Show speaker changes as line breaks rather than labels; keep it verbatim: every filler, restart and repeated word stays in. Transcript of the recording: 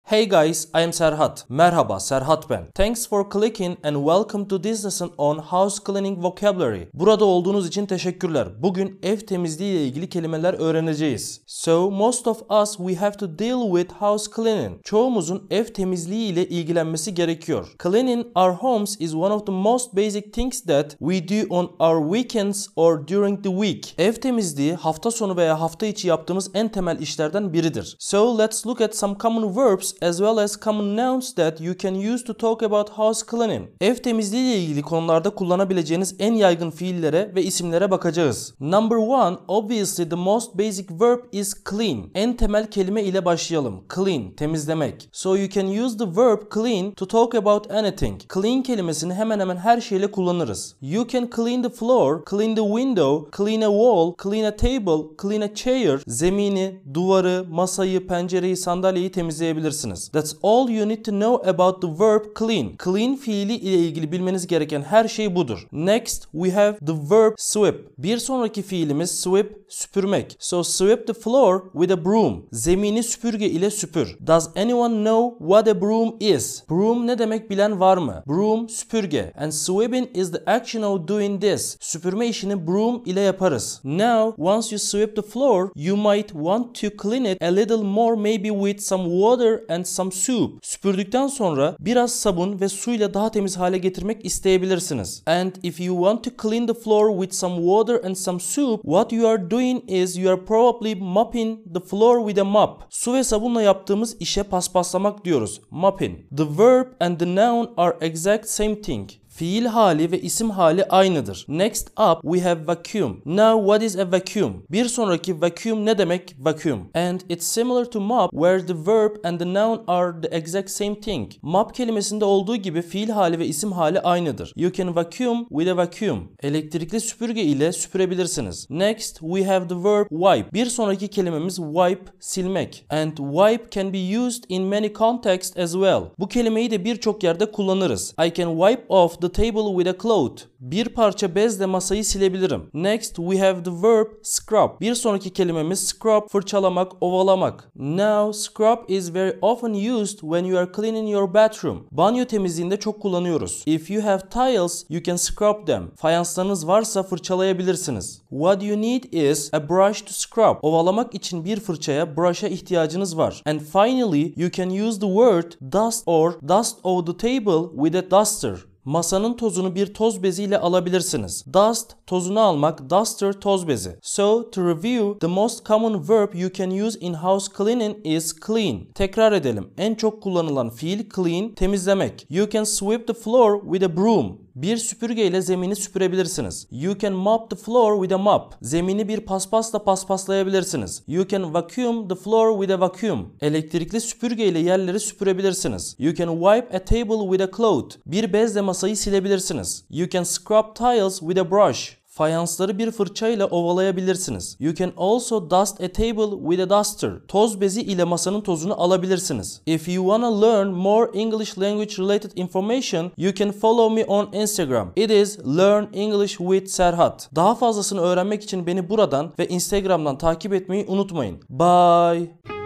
Hey guys, I am Serhat. Merhaba, Serhat ben. Thanks for clicking and welcome to this lesson on house cleaning vocabulary. Burada olduğunuz için teşekkürler. Bugün ev temizliği ile ilgili kelimeler öğreneceğiz. So, most of us we have to deal with house cleaning. Çoğumuzun ev temizliği ile ilgilenmesi gerekiyor. Cleaning our homes is one of the most basic things that we do on our weekends or during the week. Ev temizliği hafta sonu veya hafta içi yaptığımız en temel işlerden biridir. So, let's look at some common verbs as well as common nouns that you can use to talk about house cleaning. Ev temizliği ile ilgili konularda kullanabileceğiniz en yaygın fiillere ve isimlere bakacağız. Number one, obviously the most basic verb is clean. En temel kelime ile başlayalım. Clean, temizlemek. So you can use the verb clean to talk about anything. Clean kelimesini hemen hemen her şeyle kullanırız. You can clean the floor, clean the window, clean a wall, clean a table, clean a chair. Zemini, duvarı, masayı, pencereyi, sandalyeyi temizleyebilirsiniz. That's all you need to know about the verb clean. Clean fiili ile ilgili bilmeniz gereken her şey budur. Next, we have the verb sweep. Bir sonraki fiilimiz sweep, süpürmek. So sweep the floor with a broom. Zemini süpürge ile süpür. Does anyone know what a broom is? Broom ne demek bilen var mı? Broom, süpürge. And sweeping is the action of doing this. Süpürme işini broom ile yaparız. Now, once you sweep the floor, you might want to clean it a little more, maybe with some water and some soup. Süpürdükten sonra biraz sabun ve suyla daha temiz hale getirmek isteyebilirsiniz. And if you want to clean the floor with some water and some soup, what you are doing is you are probably mopping the floor with a mop. Su ve sabunla yaptığımız işe paspaslamak diyoruz. Mopping. The verb and the noun are exact same thing. Fiil hali ve isim hali aynıdır. Next up we have vacuum. Now what is a vacuum? Bir sonraki vacuum ne demek? Vacuum. And it's similar to mop where the verb and the noun are the exact same thing. Mop kelimesinde olduğu gibi fiil hali ve isim hali aynıdır. You can vacuum with a vacuum. Elektrikli süpürge ile süpürebilirsiniz. Next we have the verb wipe. Bir sonraki kelimemiz wipe, silmek. And wipe can be used in many contexts as well. Bu kelimeyi de birçok yerde kullanırız. I can wipe off the table with a cloth. Bir parça bezle masayı silebilirim. Next we have the verb scrub. Bir sonraki kelimemiz scrub, fırçalamak, ovalamak. Now scrub is very often used when you are cleaning your bathroom. Banyo temizliğinde çok kullanıyoruz. If you have tiles, you can scrub them. Fayanslarınız varsa fırçalayabilirsiniz. What you need is a brush to scrub. Ovalamak için bir fırçaya, brush'a ihtiyacınız var. And finally, you can use the word dust or dust of the table with a duster. Masanın tozunu bir toz beziyle alabilirsiniz. Dust, tozunu almak, duster, toz bezi. So, to review, the most common verb you can use in house cleaning is clean. Tekrar edelim. En çok kullanılan fiil clean, temizlemek. You can sweep the floor with a broom. Bir süpürgeyle zemini süpürebilirsiniz. You can mop the floor with a mop. Zemini bir paspasla paspaslayabilirsiniz. You can vacuum the floor with a vacuum. Elektrikli süpürgeyle yerleri süpürebilirsiniz. You can wipe a table with a cloth. Bir bezle masayı silebilirsiniz. You can scrub tiles with a brush. Fayansları bir fırçayla ovalayabilirsiniz. You can also dust a table with a duster. Toz bezi ile masanın tozunu alabilirsiniz. If you wanna learn more English language related information, you can follow me on Instagram. It is Learn English with Serhat. Daha fazlasını öğrenmek için beni buradan ve Instagram'dan takip etmeyi unutmayın. Bye.